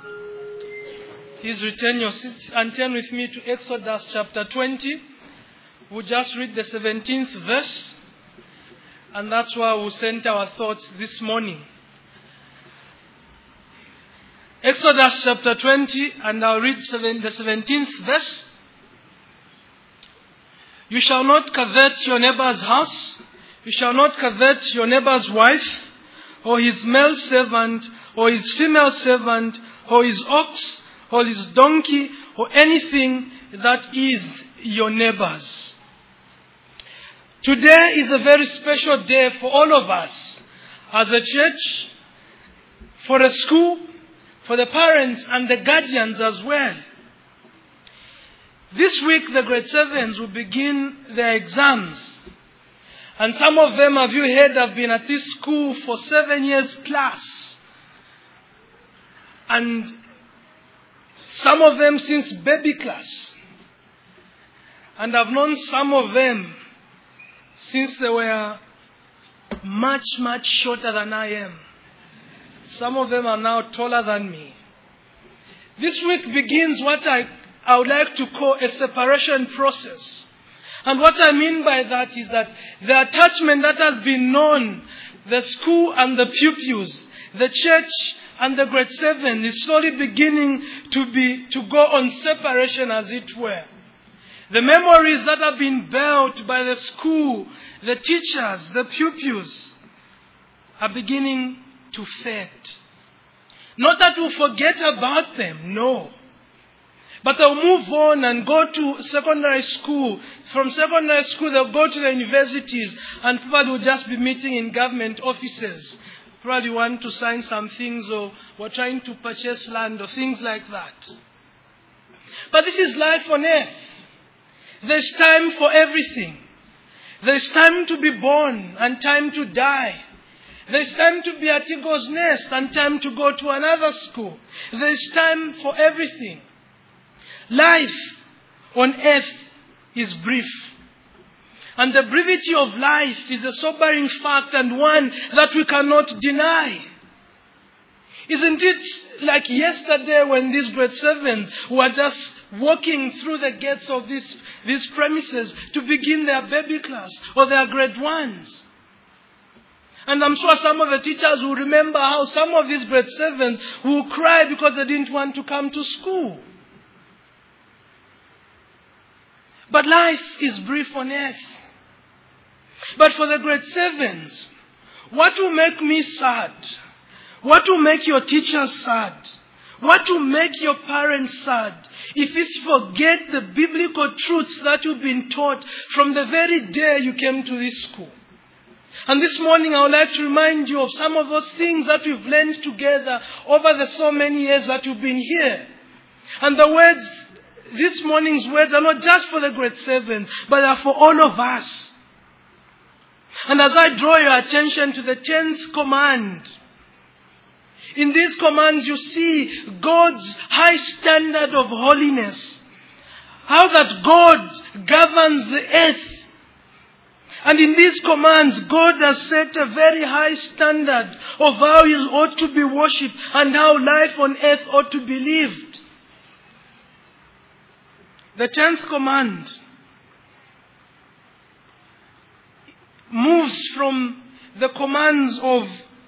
Please return your seats and turn with me to Exodus chapter 20. We'll just read the 17th verse, and that's where we'll center our thoughts this morning. Exodus chapter 20, and I'll read the 17th verse. You shall not covet your neighbor's house. You shall not covet your neighbor's wife, or his male servant, or his female servant, or his ox, or his donkey, or anything that is your neighbor's. Today is a very special day for all of us, as a church, for a school, for the parents and the guardians as well. This week the grade 7s will begin their exams. And some of them, have you heard, have been at this school for 7 years plus. And some of them since baby class. And I've known some of them since they were much, much shorter than I am. Some of them are now taller than me. This week begins what I would like to call a separation process. And what I mean by that is that the attachment that has been known, the school and the pupils, the church and the grade 7 is slowly beginning to go on separation, as it were. The memories that have been built by the school, the teachers, the pupils are beginning to fade. Not that we'll forget about them, no. But they'll move on and go to secondary school. From secondary school, they'll go to the universities, and probably will just be meeting in government offices. Probably want to sign some things, or we're trying to purchase land, or things like that. But this is life on earth. There's time for everything. There's time to be born and time to die. There's time to be at Eagle's Nest and time to go to another school. There's time for everything. Life on earth is brief. And the brevity of life is a sobering fact, and one that we cannot deny. Isn't it like yesterday when these grade 7s were just walking through the gates of these premises to begin their baby class or their grade 1s? And I'm sure some of the teachers will remember how some of these grade 7s will cry because they didn't want to come to school. But life is brief on earth. But for the grade 7s, what will make me sad? What will make your teachers sad? What will make your parents sad? If you forget the biblical truths that you've been taught from the very day you came to this school. And this morning I would like to remind you of some of those things that we've learned together over the so many years that you've been here. And the words, this morning's words, are not just for the grade 7s, but they are for all of us. And as I draw your attention to the 10th command, in these commands you see God's high standard of holiness. How that God governs the earth. And in these commands, God has set a very high standard of how He ought to be worshipped and how life on earth ought to be lived. The 10th command moves from the commands of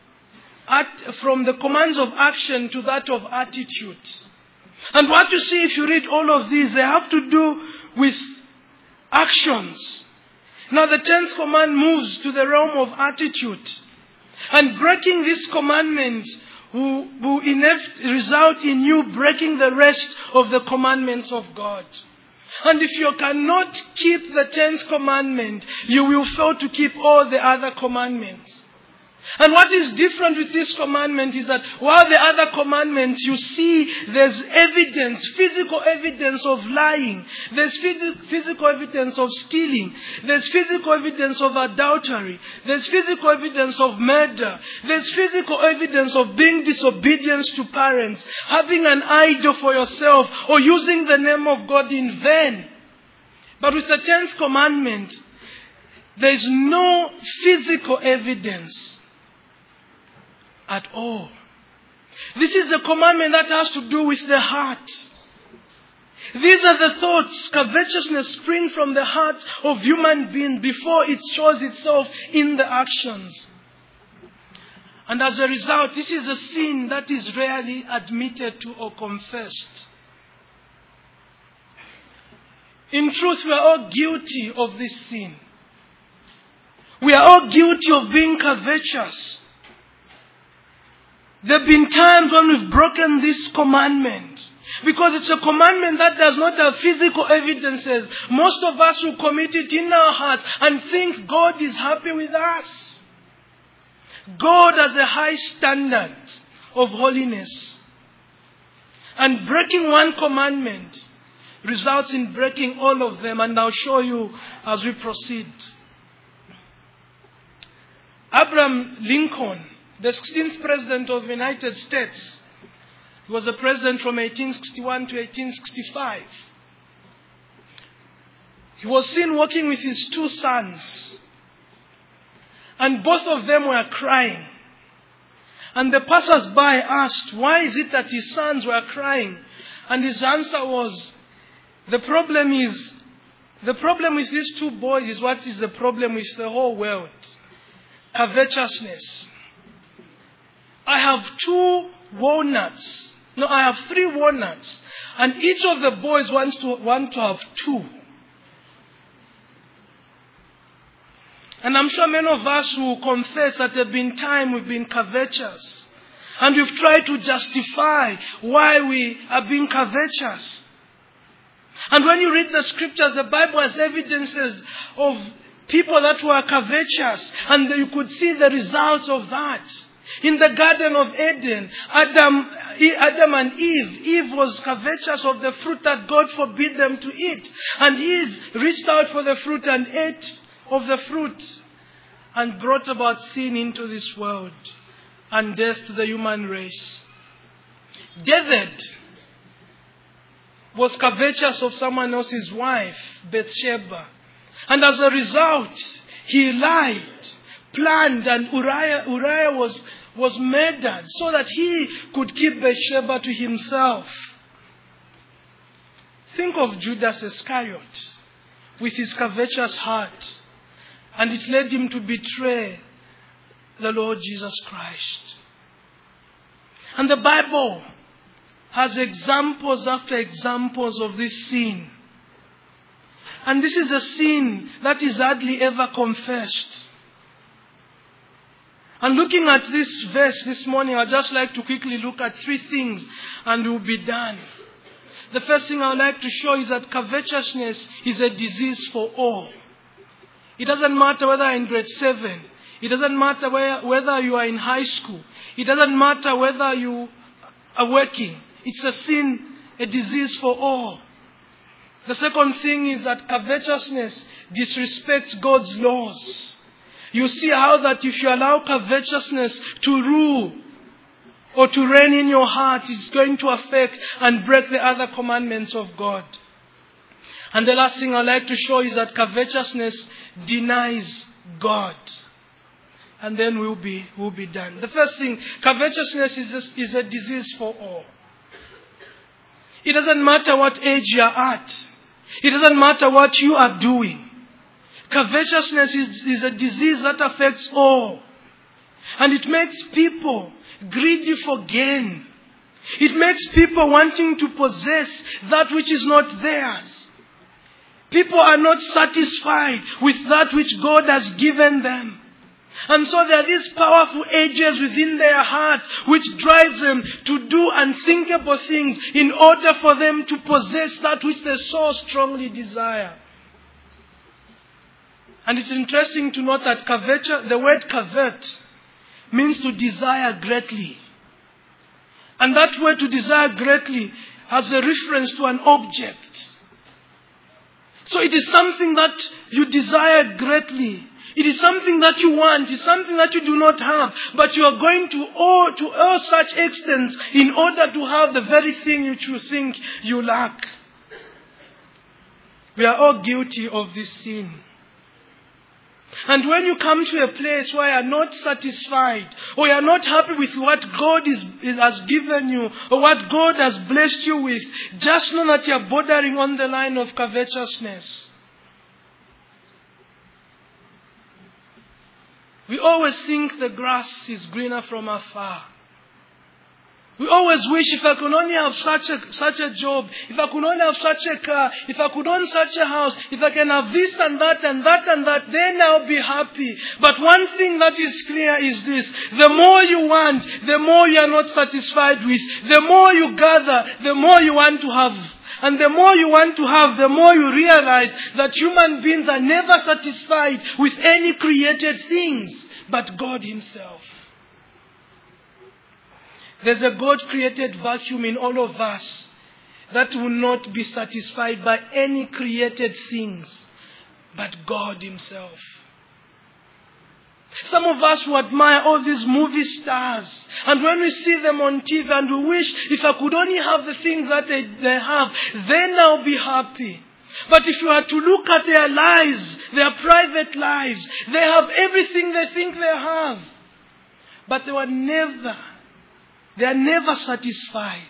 action to that of attitude. And what you see if you read all of these, they have to do with actions. Now the 10th command moves to the realm of attitude. And breaking this commandment will result in you breaking the rest of the commandments of God. And if you cannot keep the 10th commandment, you will fail to keep all the other commandments. And what is different with this commandment is that while the other commandments you see there's evidence, physical evidence of lying, there's physical evidence of stealing, there's physical evidence of adultery, there's physical evidence of murder, there's physical evidence of being disobedient to parents, having an idol for yourself, or using the name of God in vain. But with the 10th commandment, there's no physical evidence at all. This is a commandment that has to do with the heart. These are the thoughts. Covetousness springs from the heart of human being before it shows itself in the actions. And as a result, this is a sin that is rarely admitted to or confessed. In truth, we are all guilty of this sin. We are all guilty of being covetous. There have been times when we've broken this commandment. Because it's a commandment that does not have physical evidences. Most of us will commit it in our hearts and think God is happy with us. God has a high standard of holiness. And breaking one commandment results in breaking all of them. And I'll show you as we proceed. Abraham Lincoln, the 16th President of the United States, he was a president from 1861 to 1865. He was seen walking with his two sons. And both of them were crying. And the passers-by asked, why is it that his sons were crying? And his answer was, the problem with these two boys is what is the problem with the whole world. Covetousness. I have three walnuts. And each of the boys want to have two. And I'm sure many of us will confess that there have been times we've been covetous. And we've tried to justify why we are being covetous. And when you read the scriptures, the Bible has evidences of people that were covetous. And you could see the results of that. In the Garden of Eden, Adam and Eve was covetous of the fruit that God forbid them to eat. And Eve reached out for the fruit and ate of the fruit and brought about sin into this world and death to the human race. David was covetous of someone else's wife, Bathsheba. And as a result, he lied, planned, and Uriah was murdered so that he could keep Bathsheba to himself. Think of Judas Iscariot with his covetous heart. And it led him to betray the Lord Jesus Christ. And the Bible has examples after examples of this sin. And this is a sin that is hardly ever confessed. And looking at this verse this morning, I'd just like to quickly look at three things and we'll be done. The first thing I would like to show is that covetousness is a disease for all. It doesn't matter whether you're in grade 7. It doesn't matter whether you are in high school. It doesn't matter whether you are working. It's a sin, a disease for all. The second thing is that covetousness disrespects God's laws. You see how that if you allow covetousness to rule or to reign in your heart, it's going to affect and break the other commandments of God. And the last thing I'd like to show is that covetousness denies God. And then we'll be done. The first thing, covetousness is a disease for all. It doesn't matter what age you're at. It doesn't matter what you are doing. Covetousness is a disease that affects all. And it makes people greedy for gain. It makes people wanting to possess that which is not theirs. People are not satisfied with that which God has given them. And so there are these powerful urges within their hearts which drives them to do unthinkable things in order for them to possess that which they so strongly desire. And it's interesting to note that the word covet means to desire greatly. And that word to desire greatly has a reference to an object. So it is something that you desire greatly. It is something that you want. It's something that you do not have. But you are going to owe such extents in order to have the very thing which you think you lack. We are all guilty of this sin. And when you come to a place where you are not satisfied, or you are not happy with what God has given you, or what God has blessed you with, just know that you are bordering on the line of covetousness. We always think the grass is greener from afar. We always wish, if I could only have such a job, if I could only have such a car, if I could own such a house, if I can have this and that and that and that, then I'll be happy. But one thing that is clear is this: the more you want, the more you are not satisfied with. The more you gather, the more you want to have. And the more you want to have, the more you realize that human beings are never satisfied with any created things but God Himself. There's a God-created vacuum in all of us that will not be satisfied by any created things but God Himself. Some of us who admire all these movie stars, and when we see them on TV and we wish, if I could only have the things that they have, then I'll be happy. But if you are to look at their lives, their private lives, they have everything they think they have. But they are never satisfied.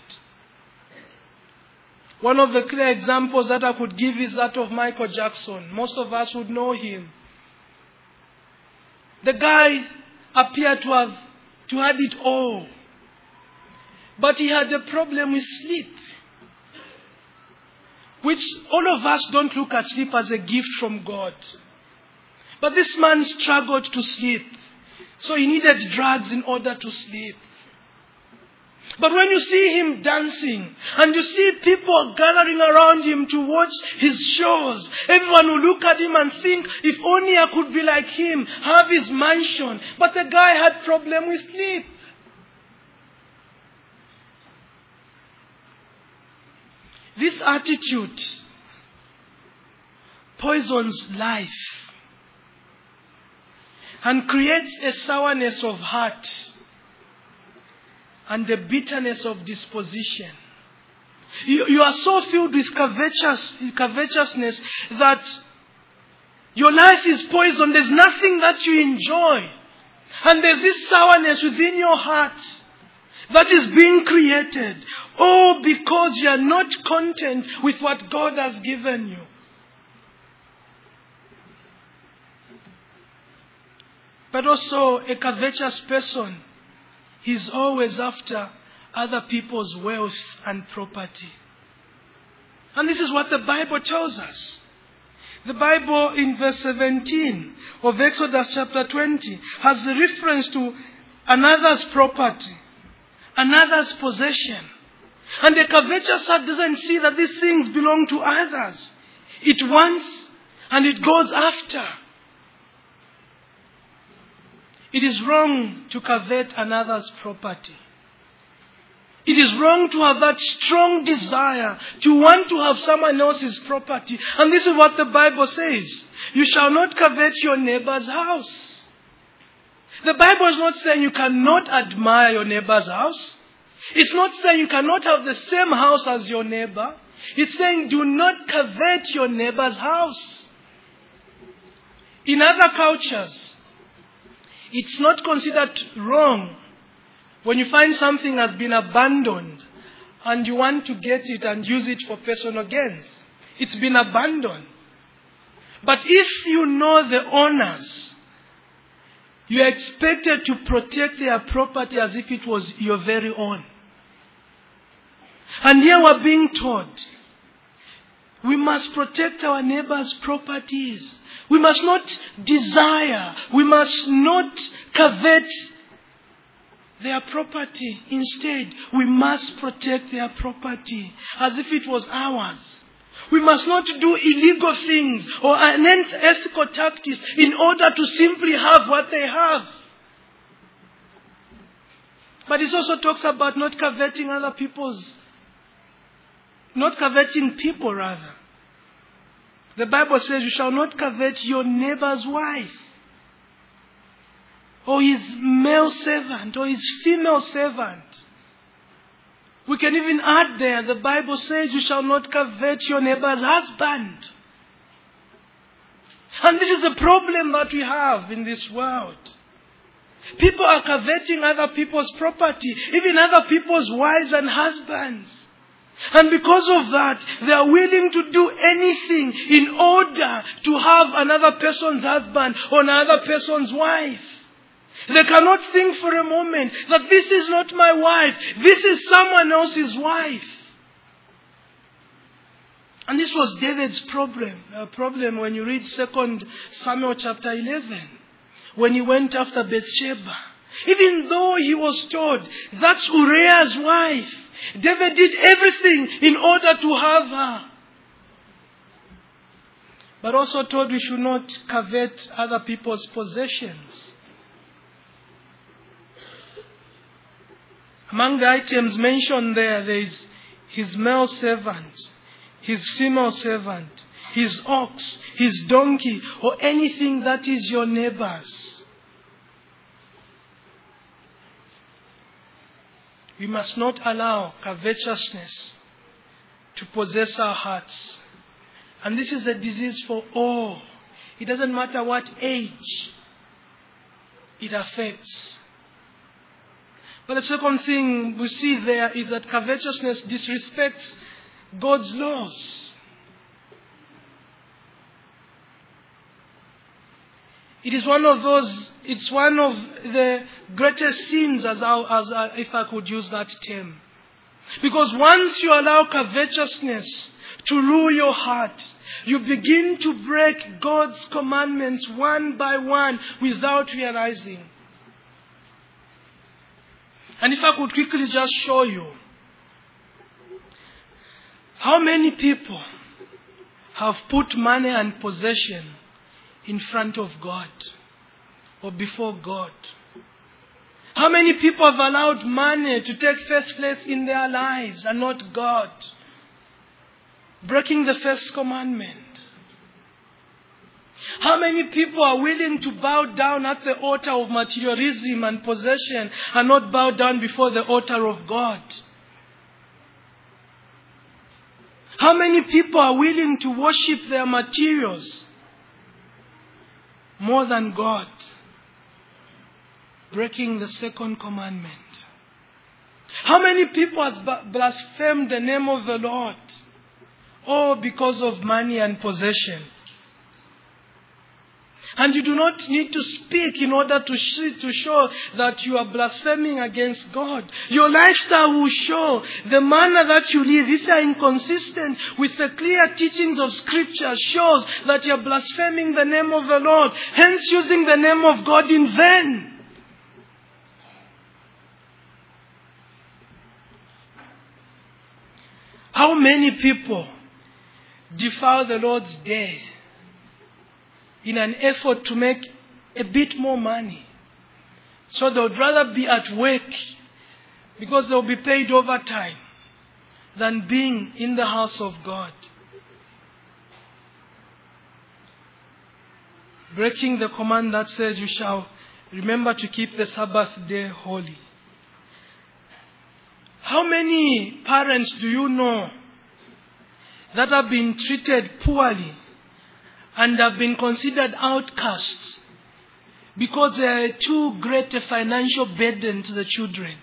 One of the clear examples that I could give is that of Michael Jackson. Most of us would know him. The guy appeared to have had it all. But he had a problem with sleep. Which all of us don't look at sleep as a gift from God. But this man struggled to sleep. So he needed drugs in order to sleep. But when you see him dancing, and you see people gathering around him to watch his shows, everyone will look at him and think, if only I could be like him, have his mansion. But the guy had problem with sleep. This attitude poisons life and creates a sourness of heart and the bitterness of disposition. You are so filled with covetousness that your life is poisoned. There's nothing that you enjoy. And there's this sourness within your heart that is being created. All because you are not content with what God has given you. But also a covetous person, he's always after other people's wealth and property. And this is what the Bible tells us. The Bible in verse 17 of Exodus chapter 20 has a reference to another's property, another's possession. And the covetous heart doesn't see that these things belong to others. It wants and it goes after. It is wrong to covet another's property. It is wrong to have that strong desire to want to have someone else's property. And this is what the Bible says. You shall not covet your neighbor's house. The Bible is not saying you cannot admire your neighbor's house. It's not saying you cannot have the same house as your neighbor. It's saying do not covet your neighbor's house. In other cultures, it's not considered wrong when you find something has been abandoned and you want to get it and use it for personal gains. It's been abandoned. But if you know the owners, you are expected to protect their property as if it was your very own. And here we're being taught we must protect our neighbors' properties. We must not desire. We must not covet their property. Instead, we must protect their property as if it was ours. We must not do illegal things or unethical tactics in order to simply have what they have. But it also talks about not coveting people rather. The Bible says you shall not covet your neighbor's wife, or his male servant, or his female servant. We can even add there, the Bible says you shall not covet your neighbor's husband. And this is the problem that we have in this world. People are coveting other people's property, even other people's wives and husbands. And because of that, they are willing to do anything in order to have another person's husband or another person's wife. They cannot think for a moment that this is not my wife, this is someone else's wife. And this was David's problem when you read 2 Samuel chapter 11. When he went after Bathsheba. Even though he was told, that's Uriah's wife. David did everything in order to have her. But also told we should not covet other people's possessions. Among the items mentioned there is his male servant, his female servant, his ox, his donkey, or anything that is your neighbor's. We must not allow covetousness to possess our hearts. And this is a disease for all. It doesn't matter what age it affects. But the second thing we see there is that covetousness disrespects God's laws. It's one of the greatest sins, if I could use that term. Because once you allow covetousness to rule your heart, you begin to break God's commandments one by one without realizing. And if I could quickly just show you, how many people have put money and possession in front of God or before God? How many people have allowed money to take first place in their lives and not God? Breaking the first commandment. How many people are willing to bow down at the altar of materialism and possession and not bow down before the altar of God? How many people are willing to worship their materials more than God? Breaking the second commandment. How many people have blasphemed the name of the Lord? All because of money and possession. And you do not need to speak in order to show that you are blaspheming against God. Your lifestyle will show the manner that you live. If you are inconsistent with the clear teachings of Scripture, shows that you are blaspheming the name of the Lord, hence using the name of God in vain. How many people defile the Lord's day in an effort to make a bit more money? So they would rather be at work because they will be paid overtime than being in the house of God. Breaking the command that says you shall remember to keep the Sabbath day holy. How many parents do you know that have been treated poorly and have been considered outcasts because they are too great a financial burden to the children?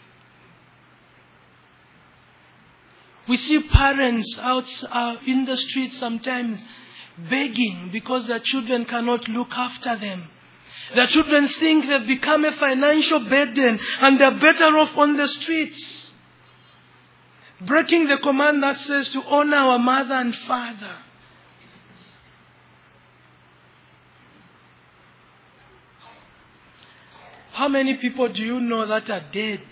We see parents out in the streets sometimes begging because their children cannot look after them. Their children think they've become a financial burden and they're better off on the streets. Breaking the command that says to honor our mother and father. How many people do you know that are dead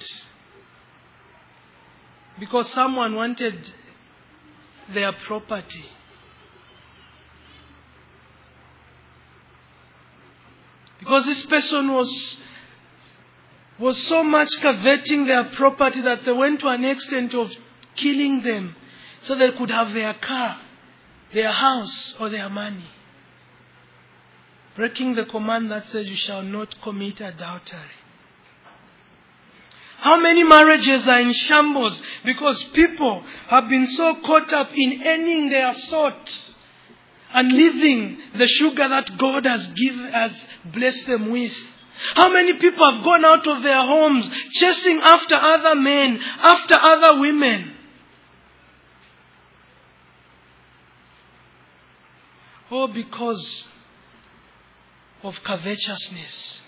because someone wanted their property? Because this person was so much coveting their property that they went to an extent of killing them so they could have their car, their house, or their money. Breaking the command that says you shall not commit adultery. How many marriages are in shambles because people have been so caught up in earning their salt and leaving the sugar that God has blessed them with? How many people have gone out of their homes chasing after other men, after other women? All because of covetousness.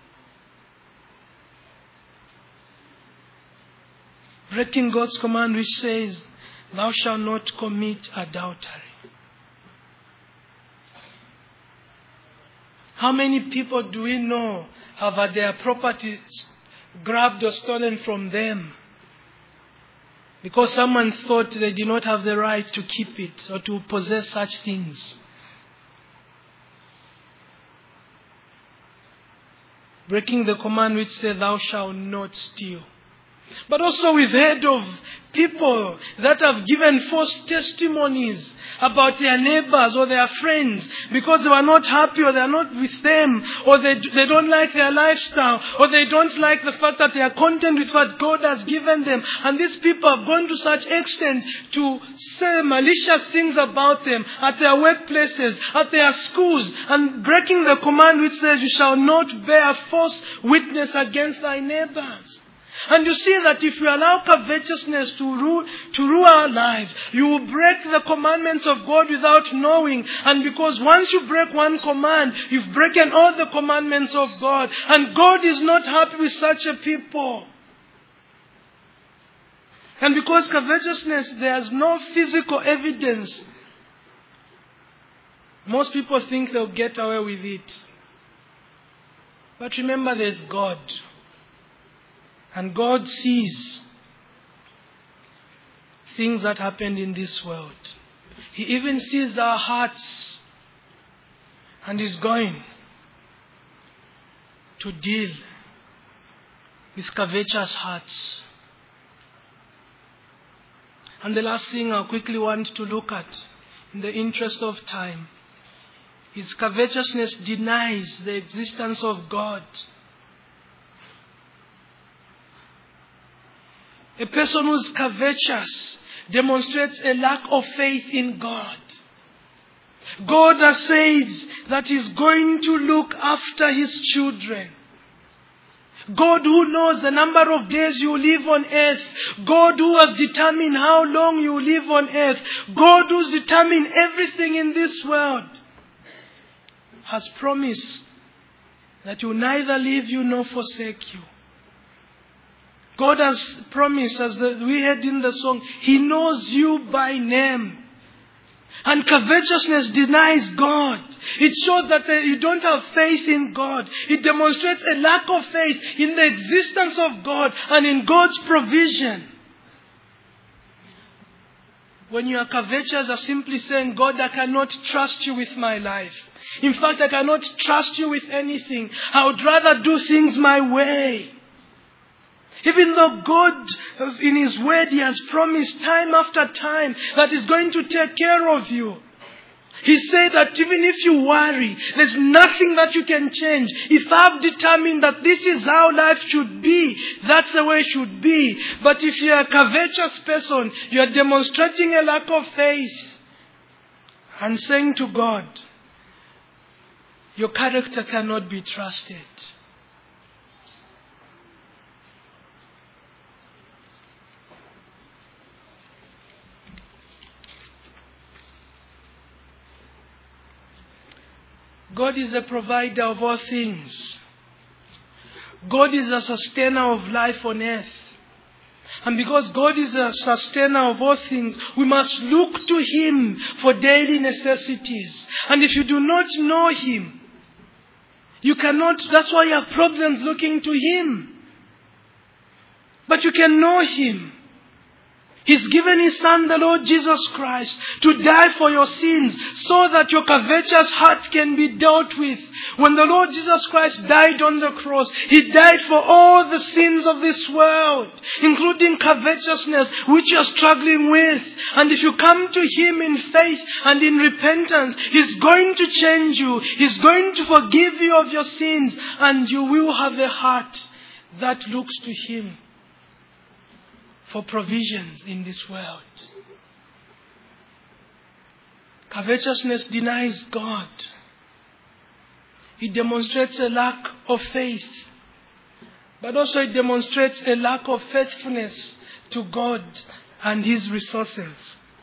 Breaking God's command which says, "Thou shalt not commit adultery." How many people do we know have had their properties grabbed or stolen from them because someone thought they did not have the right to keep it or to possess such things? Breaking the command which says, "Thou shalt not steal." But also we've heard of people that have given false testimonies about their neighbors or their friends because they were not happy or they are not with them, or they don't like their lifestyle, or they don't like the fact that they are content with what God has given them. And these people have gone to such extent to say malicious things about them at their workplaces, at their schools, and breaking the command which says, "You shall not bear false witness against thy neighbors." And you see that if you allow covetousness to rule our lives, you will break the commandments of God without knowing. And because once you break one command, you've broken all the commandments of God. And God is not happy with such a people. And because covetousness, there's no physical evidence, most people think they'll get away with it. But remember, there's God. And God sees things that happened in this world. He even sees our hearts. And is going to deal with covetous hearts. And the last thing I quickly want to look at, in the interest of time, is covetousness denies the existence of God. A person who is covetous demonstrates a lack of faith in God. God has said that He is going to look after His children. God who knows the number of days you live on earth. God who has determined how long you live on earth. God who's determined everything in this world has promised that He will neither leave you nor forsake you. God has promised, as we heard in the song, He knows you by name. And covetousness denies God. It shows that you don't have faith in God. It demonstrates a lack of faith in the existence of God and in God's provision. When you are covetous, you are simply saying, "God, I cannot trust you with my life. In fact, I cannot trust you with anything. I would rather do things my way." Even though God, in His word, He has promised time after time that He's going to take care of you. He said that even if you worry, there's nothing that you can change. If I've determined that this is how life should be, that's the way it should be. But if you're a covetous person, you're demonstrating a lack of faith and saying to God, your character cannot be trusted. God is the provider of all things. God is a sustainer of life on earth. And because God is a sustainer of all things, we must look to Him for daily necessities. And if you do not know Him, you cannot, that's why you have problems looking to Him. But you can know Him. He's given His Son, the Lord Jesus Christ, to die for your sins so that your covetous heart can be dealt with. When the Lord Jesus Christ died on the cross, He died for all the sins of this world, including covetousness, which you're struggling with. And if you come to Him in faith and in repentance, He's going to change you. He's going to forgive you of your sins, and you will have a heart that looks to Him for provisions in this world. Covetousness denies God. It demonstrates a lack of faith. But also it demonstrates a lack of faithfulness to God and His resources.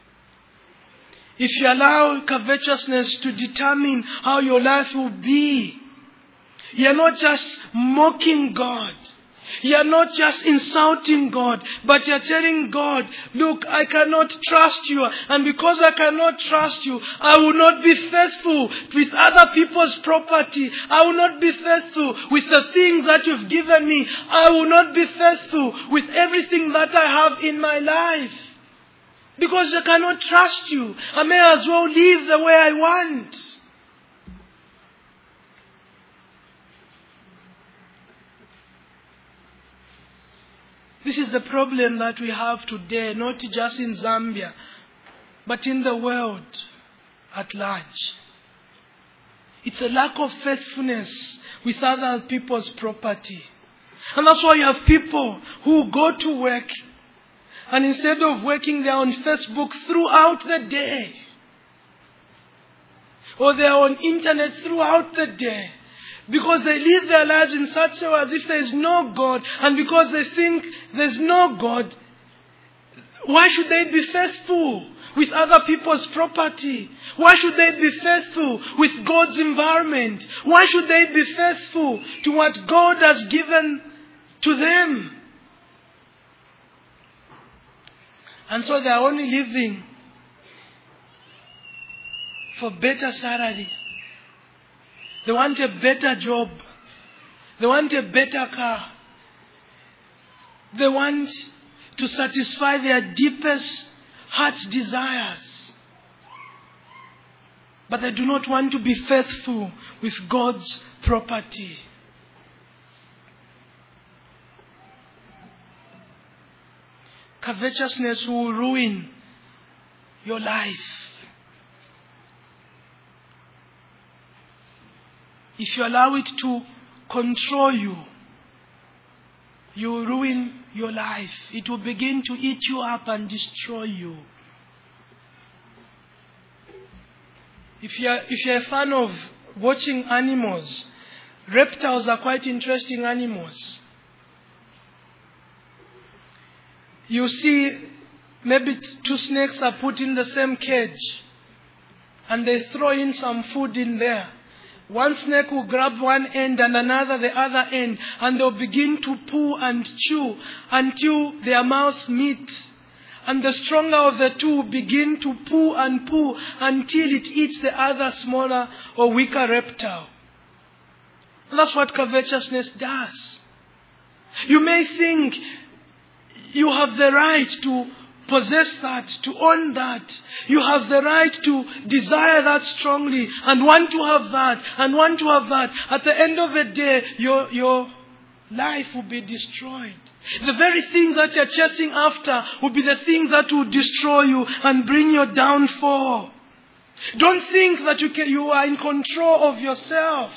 If you allow covetousness to determine how your life will be, you're not just mocking God. You're not just insulting God, but you're telling God, look, I cannot trust you. And because I cannot trust you, I will not be faithful with other people's property. I will not be faithful with the things that you've given me. I will not be faithful with everything that I have in my life. Because I cannot trust you. I may as well live the way I want. This is the problem that we have today, not just in Zambia, but in the world at large. It's a lack of faithfulness with other people's property. And that's why you have people who go to work, and instead of working, they are on Facebook throughout the day. Or they are on internet throughout the day. Because they live their lives in such a way as if there is no God. And because they think there's no God, why should they be faithful with other people's property? Why should they be faithful with God's environment? Why should they be faithful to what God has given to them? And so they are only living for better salary. They want a better job. They want a better car. They want to satisfy their deepest heart's desires. But they do not want to be faithful with God's property. Covetousness will ruin your life. If you allow it to control you, you will ruin your life. It will begin to eat you up and destroy you. If you're a fan of watching animals, reptiles are quite interesting animals. You see, maybe two snakes are put in the same cage, and they throw in some food in there. One snake will grab one end and another the other end, and they'll begin to pull and chew until their mouths meet. And the stronger of the two will begin to pull and pull until it eats the other smaller or weaker reptile. And that's what covetousness does. You may think you have the right to possess that, to own that. You have the right to desire that strongly and want to have that and want to have that. At the end of the day, your life will be destroyed. The very things that you're chasing after will be the things that will destroy you and bring your downfall. Don't think that you are in control of yourself.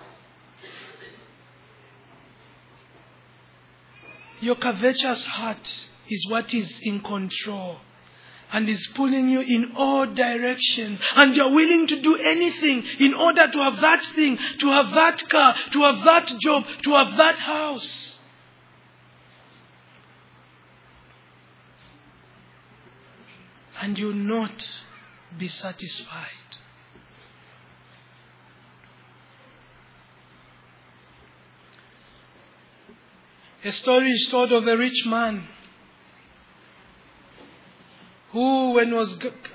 Your covetous heart is what is in control and is pulling you in all directions. And you're willing to do anything in order to have that thing, to have that car, to have that job, to have that house. And you'll not be satisfied. A story is told of a rich man who, when he was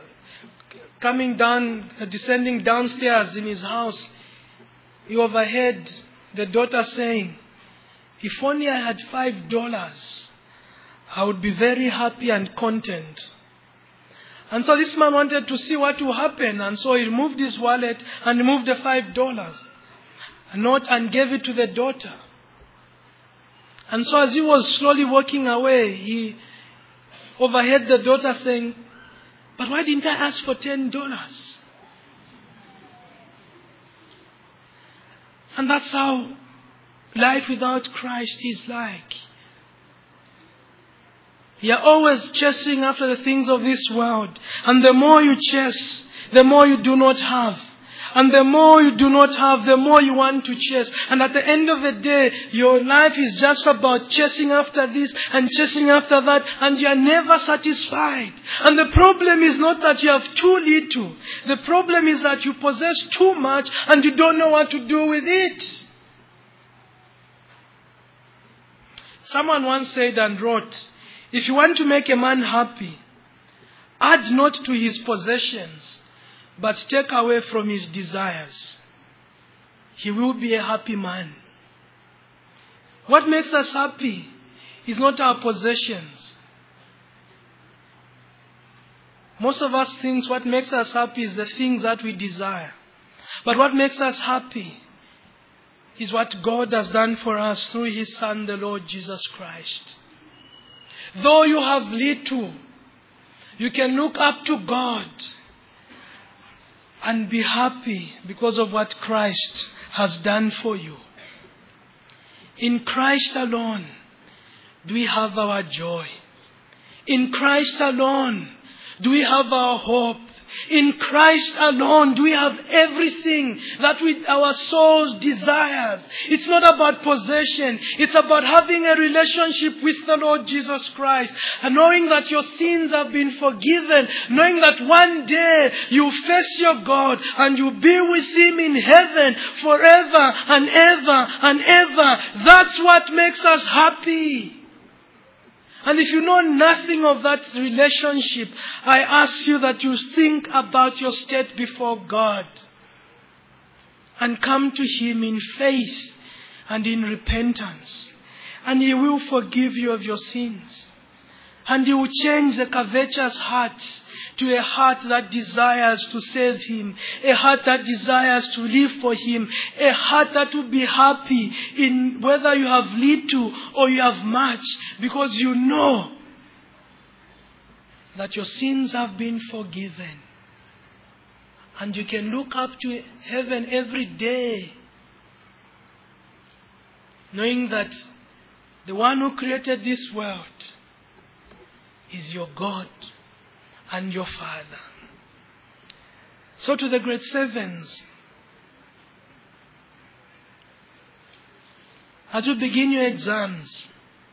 descending downstairs in his house, he overheard the daughter saying, "If only I had $5, I would be very happy and content." And so this man wanted to see what will happen, and so he removed his wallet and removed the $5 note and gave it to the daughter. And so as he was slowly walking away, he overheard the daughter saying, "But why didn't I ask for $10? And that's how life without Christ is like. You're always chasing after the things of this world. And the more you chase, the more you do not have. And the more you do not have, the more you want to chase. And at the end of the day, your life is just about chasing after this and chasing after that, and you are never satisfied. And the problem is not that you have too little. The problem is that you possess too much and you don't know what to do with it. Someone once said and wrote, if you want to make a man happy, add not to his possessions, but take away from his desires. He will be a happy man. What makes us happy is not our possessions. Most of us think what makes us happy is the things that we desire. But what makes us happy is what God has done for us through His Son, the Lord Jesus Christ. Though you have little, you can look up to God and be happy because of what Christ has done for you. In Christ alone do we have our joy. In Christ alone do we have our hope. In Christ alone do we have everything that our souls desires. It's not about possession. It's about having a relationship with the Lord Jesus Christ. And knowing that your sins have been forgiven. Knowing that one day you face your God and you'll be with Him in heaven forever and ever and ever. That's what makes us happy. And if you know nothing of that relationship, I ask you that you think about your state before God and come to Him in faith and in repentance. And He will forgive you of your sins. And He will change the covetous heart to a heart that desires to serve Him, a heart that desires to live for Him, a heart that will be happy in whether you have little or you have much, because you know that your sins have been forgiven. And you can look up to heaven every day, knowing that the one who created this world is your God and your Father. So to the grade 7s, as you begin your exams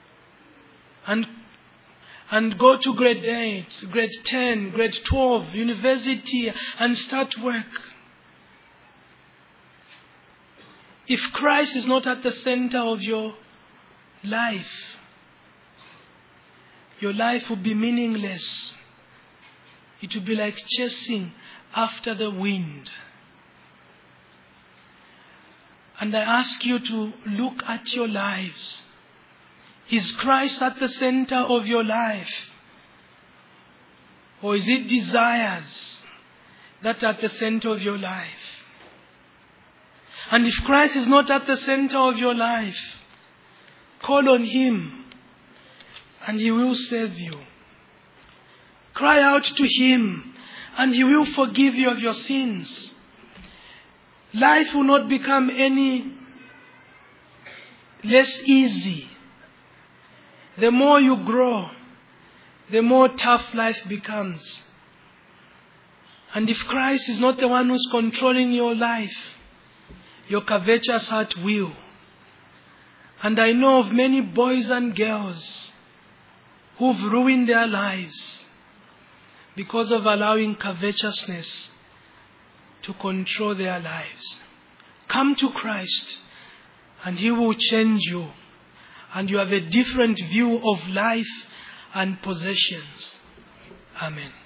and go to grade 8, grade 10, grade 12, university, and start work, if Christ is not at the center of your life will be meaningless. It will be like chasing after the wind. And I ask you to look at your lives. Is Christ at the center of your life? Or is it desires that are at the center of your life? And if Christ is not at the center of your life, call on Him and He will save you. Cry out to Him and He will forgive you of your sins. Life will not become any less easy. The more you grow, the more tough life becomes. And if Christ is not the one who's controlling your life, your covetous heart will. And I know of many boys and girls who've ruined their lives because of allowing covetousness to control their lives. Come to Christ and He will change you. And you have a different view of life and possessions. Amen.